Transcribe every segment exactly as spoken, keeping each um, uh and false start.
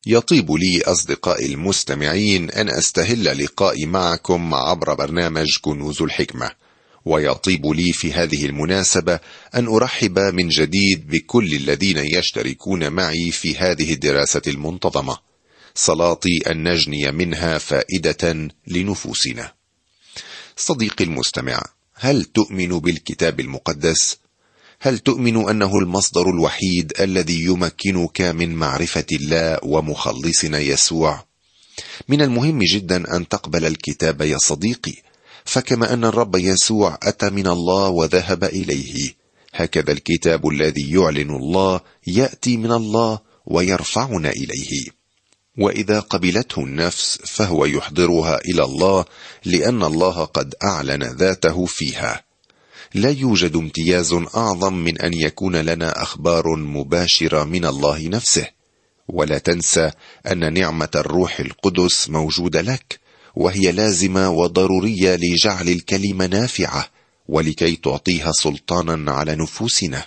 يطيب لي أصدقائي المستمعين أن أستهل لقائي معكم عبر برنامج كنوز الحكمة، ويطيب لي في هذه المناسبة أن أرحب من جديد بكل الذين يشتركون معي في هذه الدراسة المنتظمة، صلاتي أن نجني منها فائدة لنفوسنا. صديقي المستمع، هل تؤمن بالكتاب المقدس؟ هل تؤمن أنه المصدر الوحيد الذي يمكنك من معرفة الله ومخلصنا يسوع؟ من المهم جدا أن تقبل الكتاب يا صديقي، فكما أن الرب يسوع أتى من الله وذهب إليه، هكذا الكتاب الذي يعلن الله يأتي من الله ويرفعنا إليه. وإذا قبلته النفس فهو يحضرها إلى الله، لأن الله قد أعلن ذاته فيها. لا يوجد امتياز أعظم من أن يكون لنا أخبار مباشرة من الله نفسه. ولا تنسى أن نعمة الروح القدس موجودة لك، وهي لازمة وضرورية لجعل الكلمة نافعة ولكي تعطيها سلطانا على نفوسنا.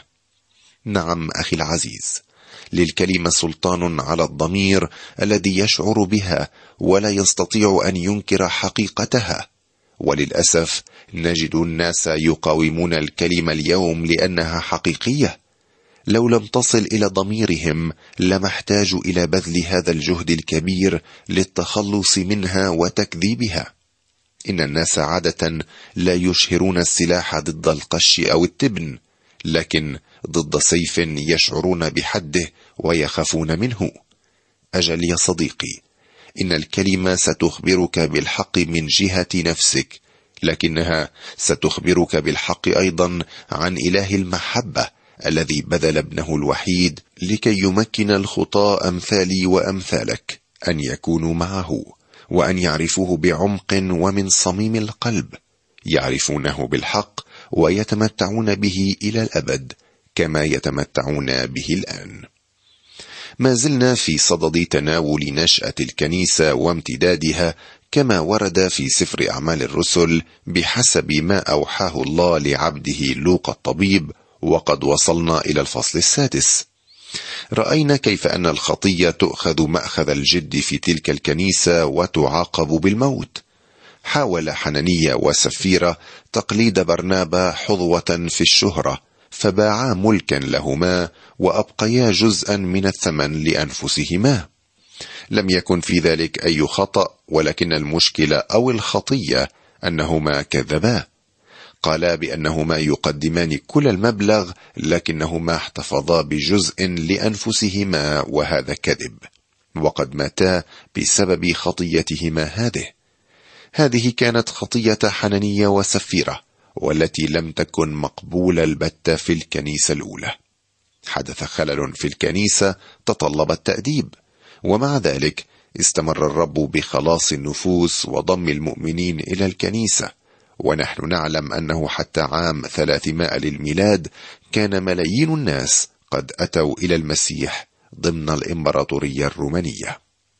نعم أخي العزيز، للكلمة سلطان على الضمير الذي يشعر بها ولا يستطيع أن ينكر حقيقتها. وللأسف نجد الناس يقاومون الكلمة اليوم لأنها حقيقية. لو لم تصل إلى ضميرهم لما احتاجوا إلى بذل هذا الجهد الكبير للتخلص منها وتكذيبها. إن الناس عادة لا يشهرون السلاح ضد القش أو التبن، لكن ضد سيف يشعرون بحده ويخافون منه. أجل يا صديقي، إن الكلمة ستخبرك بالحق من جهة نفسك، لكنها ستخبرك بالحق أيضا عن إله المحبة الذي بذل ابنه الوحيد لكي يمكن الخطاة أمثالي وأمثالك أن يكونوا معه، وأن يعرفوه بعمق ومن صميم القلب، يعرفونه بالحق ويتمتعون به إلى الأبد كما يتمتعون به الآن. ما زلنا في صدد تناول نشأة الكنيسة وامتدادها كما ورد في سفر أعمال الرسل بحسب ما أوحاه الله لعبده لوقا الطبيب، وقد وصلنا إلى الفصل السادس. رأينا كيف أن الخطية تؤخذ مأخذ الجد في تلك الكنيسة وتعاقب بالموت. حاول حنانيا وسفيرة تقليد برنابا حظوة في الشهرة، فباعا ملكا لهما وأبقيا جزءا من الثمن لأنفسهما. لم يكن في ذلك أي خطأ، ولكن المشكلة أو الخطية أنهما كذبا. قالا بأنهما يقدمان كل المبلغ، لكنهما احتفظا بجزء لأنفسهما، وهذا كذب، وقد ماتا بسبب خطيتهما هذه. هذه كانت خطية حنانيا وسفيرة، والتي لم تكن مقبولة البتة في الكنيسة الأولى. حدث خلل في الكنيسة تطلب التأديب، ومع ذلك استمر الرب بخلاص النفوس وضم المؤمنين إلى الكنيسة. ونحن نعلم أنه حتى عام ثلاثمائة للميلاد كان ملايين الناس قد أتوا إلى المسيح ضمن الإمبراطورية الرومانية.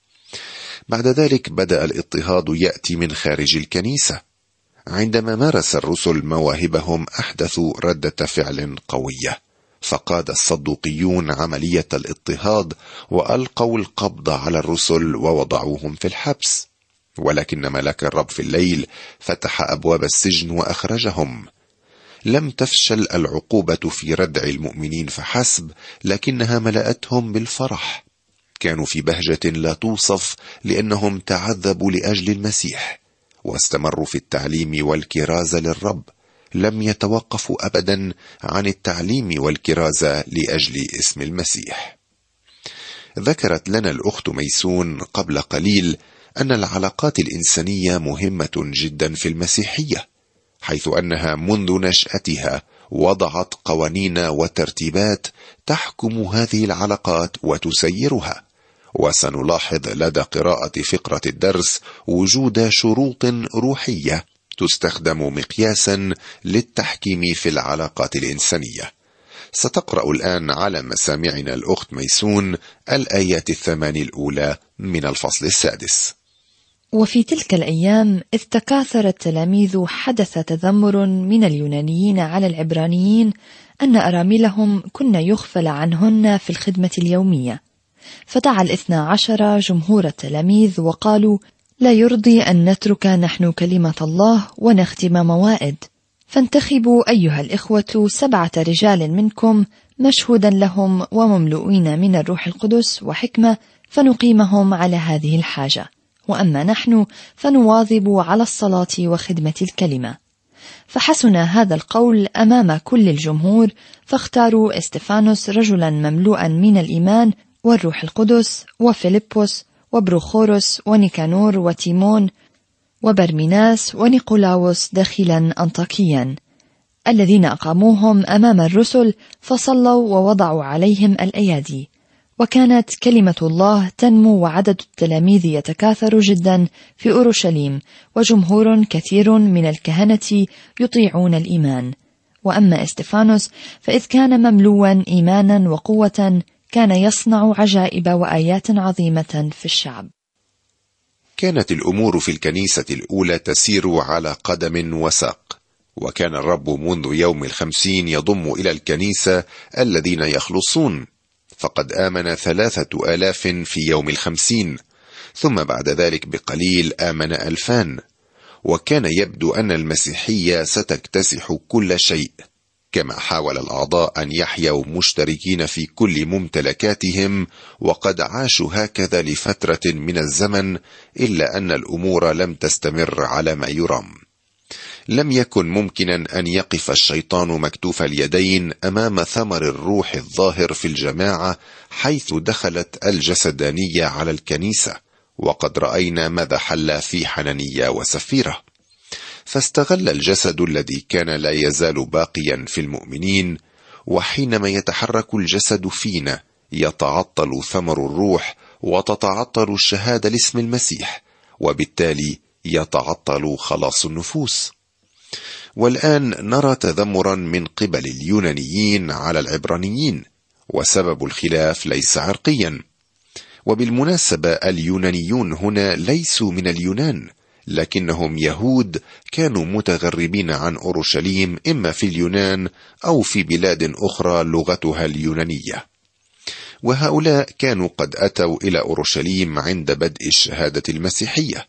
بعد ذلك بدأ الاضطهاد يأتي من خارج الكنيسة. عندما مارس الرسل مواهبهم أحدثوا ردة فعل قوية، فقاد الصدوقيون عملية الاضطهاد وألقوا القبض على الرسل ووضعوهم في الحبس. ولكن ملاك الرب في الليل فتح أبواب السجن وأخرجهم. لم تفشل العقوبة في ردع المؤمنين فحسب، لكنها ملأتهم بالفرح. كانوا في بهجة لا توصف لأنهم تعذبوا لأجل المسيح، واستمروا في التعليم والكرازة للرب. لم يتوقفوا أبدا عن التعليم والكرازة لأجل اسم المسيح. ذكرت لنا الأخت ميسون قبل قليل أن العلاقات الإنسانية مهمة جدا في المسيحية، حيث أنها منذ نشأتها وضعت قوانين وترتيبات تحكم هذه العلاقات وتسيرها. وسنلاحظ لدى قراءة فقرة الدرس وجود شروط روحية تستخدم مقياسا للتحكيم في العلاقات الإنسانية. ستقرأ الآن على مسامعنا الأخت ميسون الآيات الثمان الأولى من الفصل السادس. وفي تلك الأيام إذ تكاثر التلاميذ حدث تذمر من اليونانيين على العبرانيين أن أراملهم كن يغفل عنهن في الخدمة اليومية، فدعا الاثنى عشر جمهور التلاميذ وقالوا: لا يرضي أن نترك نحن كلمة الله ونختم موائد، فانتخبوا أيها الإخوة سبعة رجال منكم مشهودا لهم ومملوئين من الروح القدس وحكمة، فنقيمهم على هذه الحاجة، وأما نحن فنواظب على الصلاة وخدمة الكلمة. فحسن هذا القول أمام كل الجمهور، فاختاروا استفانوس رجلا مملوءا من الإيمان والروح القدس، وفيلبس وبروخوروس ونيكانور وتيمون وبرميناس ونيقولاوس داخلا أنطاكيا، الذين أقاموهم أمام الرسل، فصلوا ووضعوا عليهم الأيادي. وكانت كلمة الله تنمو وعدد التلاميذ يتكاثر جدا في أورشليم، وجمهور كثير من الكهنة يطيعون الإيمان. وأما استفانوس فإذ كان مملوءا إيمانا وقوة كان يصنع عجائب وآيات عظيمة في الشعب. كانت الأمور في الكنيسة الأولى تسير على قدم وساق، وكان الرب منذ يوم الخمسين يضم إلى الكنيسة الذين يخلصون، فقد آمن ثلاثة آلاف في يوم الخمسين، ثم بعد ذلك بقليل آمن ألفان. وكان يبدو أن المسيحية ستكتسح كل شيء، كما حاول الأعضاء أن يحيوا مشتركين في كل ممتلكاتهم، وقد عاشوا هكذا لفترة من الزمن، إلا أن الأمور لم تستمر على ما يرام. لم يكن ممكنا أن يقف الشيطان مكتوف اليدين أمام ثمر الروح الظاهر في الجماعة، حيث دخلت الجسدانية على الكنيسة، وقد رأينا ماذا حل في حنانيا وسفيرة. فاستغل الجسد الذي كان لا يزال باقيا في المؤمنين، وحينما يتحرك الجسد فينا يتعطل ثمر الروح، وتتعطل الشهادة لاسم المسيح، وبالتالي يتعطل خلاص النفوس. والآن نرى تذمرا من قبل اليونانيين على العبرانيين، وسبب الخلاف ليس عرقيا. وبالمناسبة اليونانيون هنا ليسوا من اليونان، لكنهم يهود كانوا متغربين عن أورشليم، إما في اليونان أو في بلاد أخرى لغتها اليونانية. وهؤلاء كانوا قد أتوا إلى أورشليم عند بدء الشهادة المسيحية.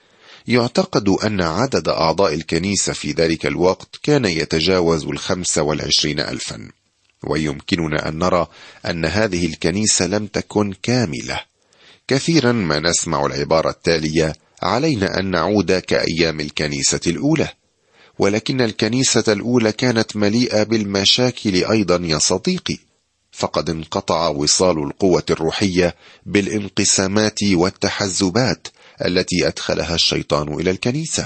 يعتقد أن عدد أعضاء الكنيسة في ذلك الوقت كان يتجاوز الخمسة والعشرين ألفا، ويمكننا أن نرى أن هذه الكنيسة لم تكن كاملة. كثيرا ما نسمع العبارة التالية: علينا أن نعود كأيام الكنيسة الأولى. ولكن الكنيسة الأولى كانت مليئة بالمشاكل أيضا يا صديقي، فقد انقطع وصال القوة الروحية بالانقسامات والتحزبات التي أدخلها الشيطان إلى الكنيسة،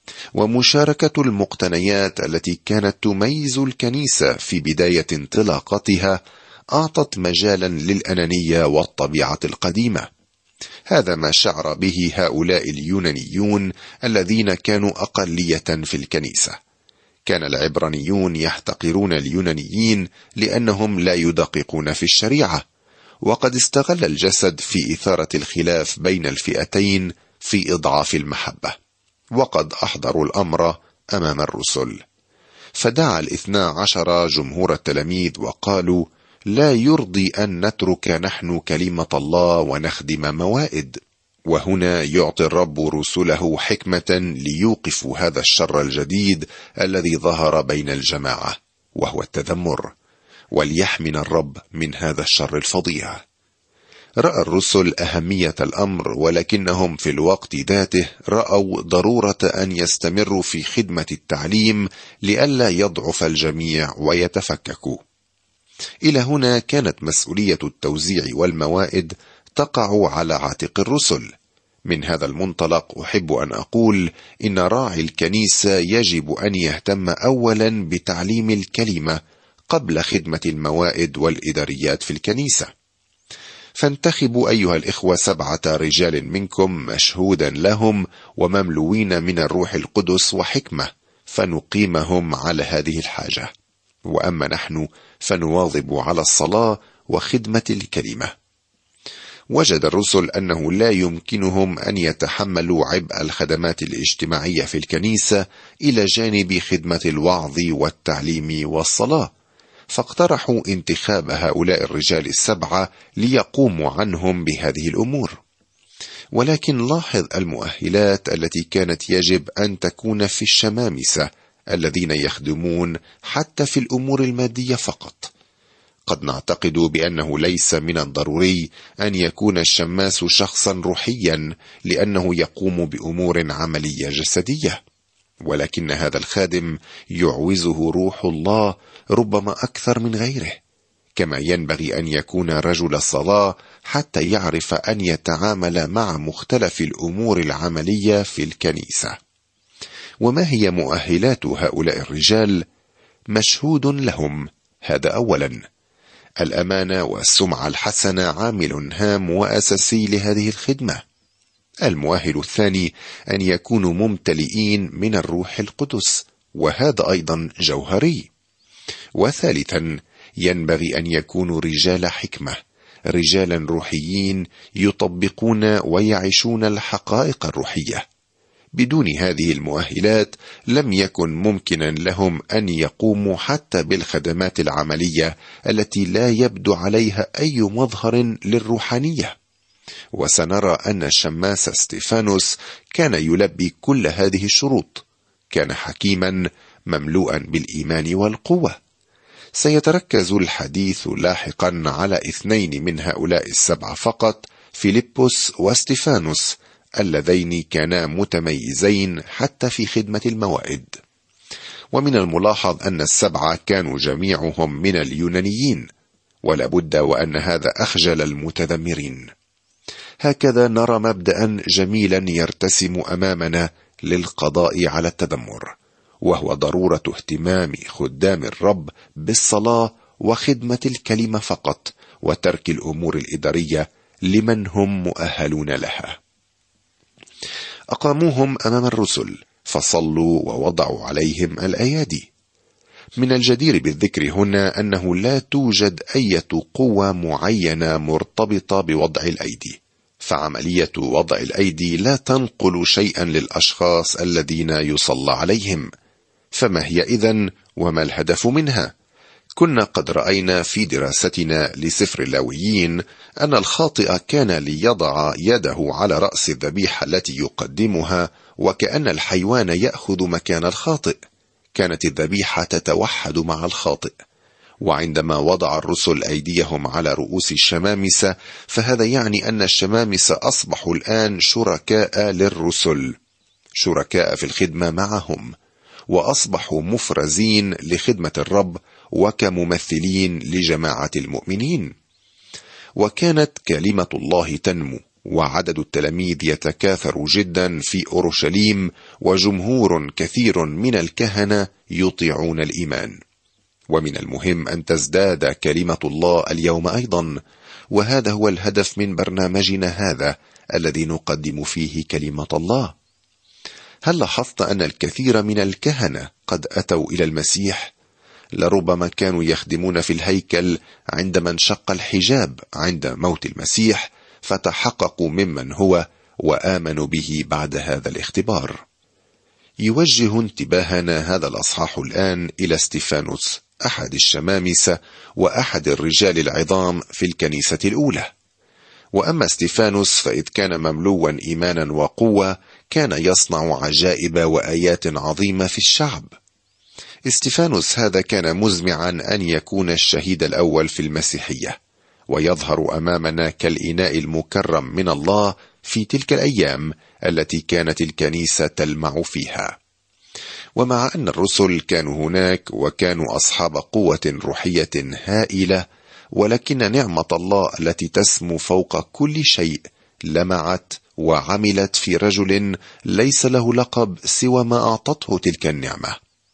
ومشاركة المقتنيات التي كانت تميز الكنيسة في بداية انطلاقتها أعطت مجالا للأنانية والطبيعة القديمة. هذا ما شعر به هؤلاء اليونانيون الذين كانوا أقلية في الكنيسة. كان العبرانيون يحتقرون اليونانيين لأنهم لا يدققون في الشريعة، وقد استغل الجسد في إثارة الخلاف بين الفئتين في إضعاف المحبة، وقد أحضروا الأمر أمام الرسل. فدعا الاثنى عشر جمهور التلاميذ وقالوا: لا يرضي أن نترك نحن كلمة الله ونخدم موائد. وهنا يعطي الرب رسله حكمة ليوقفوا هذا الشر الجديد الذي ظهر بين الجماعة، وهو التذمر، وليحمنا الرب من هذا الشر الفظيع. رأى الرسل أهمية الأمر، ولكنهم في الوقت ذاته رأوا ضرورة أن يستمروا في خدمة التعليم لئلا يضعف الجميع ويتفككوا. إلى هنا كانت مسؤولية التوزيع والموائد تقع على عاتق الرسل. من هذا المنطلق أحب أن أقول إن راعي الكنيسة يجب أن يهتم أولا بتعليم الكلمة قبل خدمة الموائد والإداريات في الكنيسة. فانتخبوا أيها الإخوة سبعة رجال منكم مشهودا لهم ومملوين من الروح القدس وحكمة، فنقيمهم على هذه الحاجة. وأما نحن فنواظب على الصلاة وخدمة الكلمة. وجد الرسل أنه لا يمكنهم أن يتحملوا عبء الخدمات الاجتماعية في الكنيسة إلى جانب خدمة الوعظ والتعليم والصلاة، فاقترحوا انتخاب هؤلاء الرجال السبعة ليقوموا عنهم بهذه الأمور. ولكن لاحظ المؤهلات التي كانت يجب أن تكون في الشمامسة الذين يخدمون حتى في الأمور المادية فقط. قد نعتقد بأنه ليس من الضروري أن يكون الشماس شخصا روحيا لأنه يقوم بأمور عملية جسدية، ولكن هذا الخادم يعوزه روح الله ربما أكثر من غيره، كما ينبغي أن يكون رجل الصلاة حتى يعرف أن يتعامل مع مختلف الأمور العملية في الكنيسة. وما هي مؤهلات هؤلاء الرجال؟ مشهود لهم، هذا أولا. الأمانة والسمعة الحسنة عامل هام وأساسي لهذه الخدمة. المؤهل الثاني أن يكونوا ممتلئين من الروح القدس، وهذا أيضا جوهري. وثالثا ينبغي أن يكونوا رجال حكمة، رجالا روحيين يطبقون ويعيشون الحقائق الروحية. بدون هذه المؤهلات لم يكن ممكنا لهم أن يقوموا حتى بالخدمات العملية التي لا يبدو عليها أي مظهر للروحانية. وسنرى أن الشماس ستيفانوس كان يلبي كل هذه الشروط. كان حكيما مملوءا بالإيمان والقوة. سيتركز الحديث لاحقا على اثنين من هؤلاء السبعة فقط، فيلبس واستيفانوس، اللذين كانا متميزين حتى في خدمة الموائد. ومن الملاحظ أن السبعة كانوا جميعهم من اليونانيين، ولا بد وأن هذا أخجل المتذمرين. هكذا نرى مبدأ جميلا يرتسم أمامنا للقضاء على التذمر، وهو ضرورة اهتمام خدام الرب بالصلاة وخدمة الكلمة فقط، وترك الأمور الإدارية لمن هم مؤهلون لها. أقاموهم أمام الرسل فصلوا ووضعوا عليهم الأيادي. من الجدير بالذكر هنا أنه لا توجد أي قوة معينة مرتبطة بوضع الأيدي، فعملية وضع الأيدي لا تنقل شيئا للأشخاص الذين يصلى عليهم. فما هي إذن وما الهدف منها؟ كنا قد رأينا في دراستنا لسفر اللاويين أن الخاطئ كان ليضع يده على رأس الذبيحة التي يقدمها، وكأن الحيوان يأخذ مكان الخاطئ. كانت الذبيحة تتوحد مع الخاطئ. وعندما وضع الرسل أيديهم على رؤوس الشمامسة، فهذا يعني أن الشمامسة أصبحوا الآن شركاء للرسل، شركاء في الخدمة معهم، وأصبحوا مفرزين لخدمة الرب وكممثلين لجماعة المؤمنين. وكانت كلمة الله تنمو، وعدد التلاميذ يتكاثر جدا في أورشليم، وجمهور كثير من الكهنة يطيعون الإيمان. ومن المهم أن تزداد كلمة الله اليوم أيضا، وهذا هو الهدف من برنامجنا هذا الذي نقدم فيه كلمة الله. هل لاحظت أن الكثير من الكهنة قد أتوا إلى المسيح؟ لربما كانوا يخدمون في الهيكل عندما انشق الحجاب عند موت المسيح، فتحققوا ممن هو وآمنوا به بعد هذا الاختبار. يوجه انتباهنا هذا الأصحاح الآن إلى استيفانوس، أحد الشمامسة وأحد الرجال العظام في الكنيسة الأولى. وأما استيفانوس فإذ كان مملوا إيمانا وقوة، كان يصنع عجائب وآيات عظيمة في الشعب. استيفانوس هذا كان مزمعا أن يكون الشهيد الأول في المسيحية، ويظهر أمامنا كالإناء المكرم من الله في تلك الأيام التي كانت الكنيسة تلمع فيها. ومع أن الرسل كانوا هناك وكانوا أصحاب قوة روحية هائلة، ولكن نعمة الله التي تسمو فوق كل شيء لمعت وعملت في رجل ليس له لقب سوى ما أعطته تلك النعمة.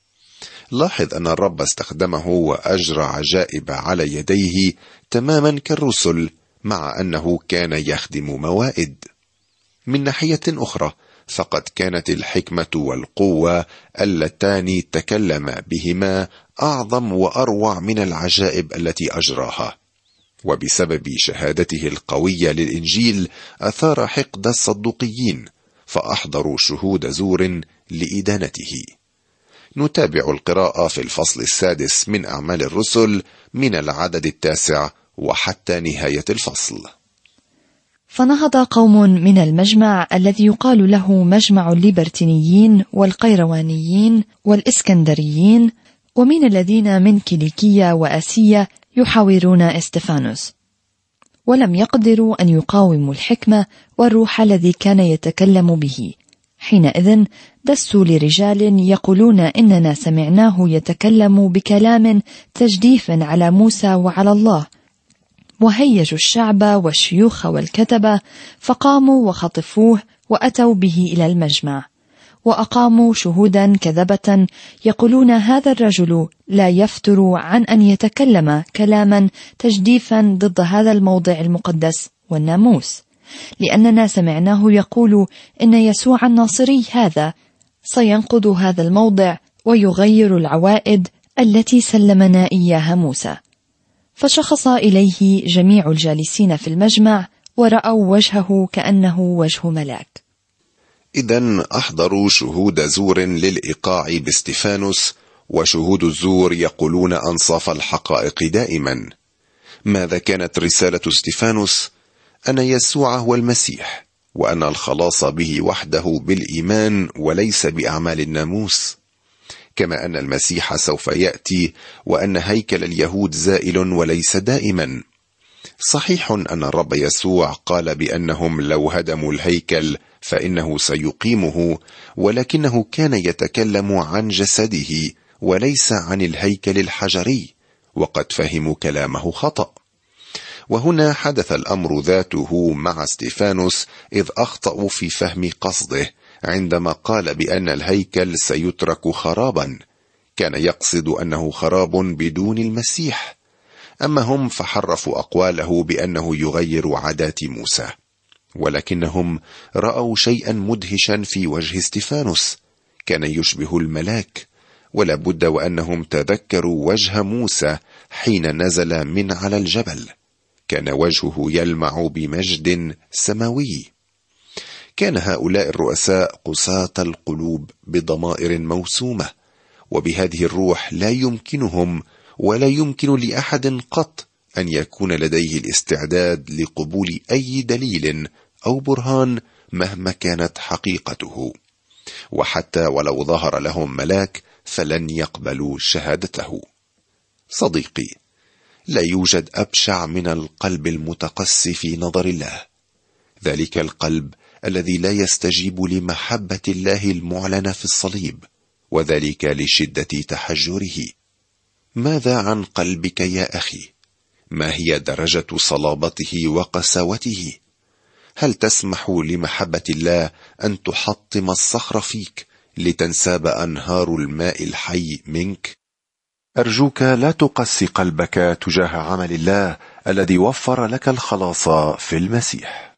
لاحظ أن الرب استخدمه وأجرى عجائب على يديه تماما كالرسل، مع أنه كان يخدم موائد. من ناحية أخرى فقد كانت الحكمة والقوة اللتان تكلم بهما أعظم وأروع من العجائب التي أجراها. وبسبب شهادته القوية للإنجيل أثار حقد الصدوقيين، فأحضروا شهود زور لإدانته. نتابع القراءة في الفصل السادس من أعمال الرسل من العدد التاسع وحتى نهاية الفصل. فنهض قوم من المجمع الذي يقال له مجمع الليبرتينيين والقيروانيين والإسكندريين، ومن الذين من كيليكية وآسية يحاورون استفانوس، ولم يقدروا أن يقاوموا الحكمة والروح الذي كان يتكلم به. حينئذ دسوا لرجال يقولون إننا سمعناه يتكلم بكلام تجديف على موسى وعلى الله، وهيجوا الشعب والشيوخ والكتبة، فقاموا وخطفوه وأتوا به إلى المجمع، وأقاموا شهودا كذبة يقولون هذا الرجل لا يفتر عن أن يتكلم كلاما تجديفا ضد هذا الموضع المقدس والناموس، لأننا سمعناه يقول إن يسوع الناصري هذا سينقض هذا الموضع ويغير العوائد التي سلمنا إياها موسى. فشخص إليه جميع الجالسين في المجمع ورأوا وجهه كأنه وجه ملاك. إذن أحضروا شهود زور للإيقاع باستفانوس، وشهود الزور يقولون أنصاف الحقائق دائما. ماذا كانت رسالة استفانوس؟ أن يسوع هو المسيح، وأن الخلاص به وحده بالإيمان وليس بأعمال الناموس، كما أن المسيح سوف يأتي، وأن هيكل اليهود زائل وليس دائما. صحيح أن الرب يسوع قال بأنهم لو هدموا الهيكل فإنه سيقيمه، ولكنه كان يتكلم عن جسده وليس عن الهيكل الحجري، وقد فهموا كلامه خطأ. وهنا حدث الأمر ذاته مع استفانوس، إذ أخطأوا في فهم قصده عندما قال بأن الهيكل سيترك خرابا. كان يقصد أنه خراب بدون المسيح، أما هم فحرفوا أقواله بأنه يغير عادات موسى. ولكنهم رأوا شيئا مدهشا في وجه استفانوس، كان يشبه الملاك، ولا بد وأنهم تذكروا وجه موسى حين نزل من على الجبل، كان وجهه يلمع بمجد سماوي. كان هؤلاء الرؤساء قساة القلوب بضمائر موسومة، وبهذه الروح لا يمكنهم ولا يمكن لأحد قط أن يكون لديه الاستعداد لقبول أي دليل أو برهان مهما كانت حقيقته، وحتى ولو ظهر لهم ملاك فلن يقبلوا شهادته. صديقي، لا يوجد أبشع من القلب المتقسي في نظر الله، ذلك القلب الذي لا يستجيب لمحبة الله المعلنة في الصليب، وذلك لشدة تحجره. ماذا عن قلبك يا أخي؟ ما هي درجة صلابته وقساوته؟ هل تسمح لمحبة الله أن تحطم الصخر فيك لتنساب أنهار الماء الحي منك؟ أرجوك لا تقسي قلبك تجاه عمل الله الذي وفر لك الخلاص في المسيح.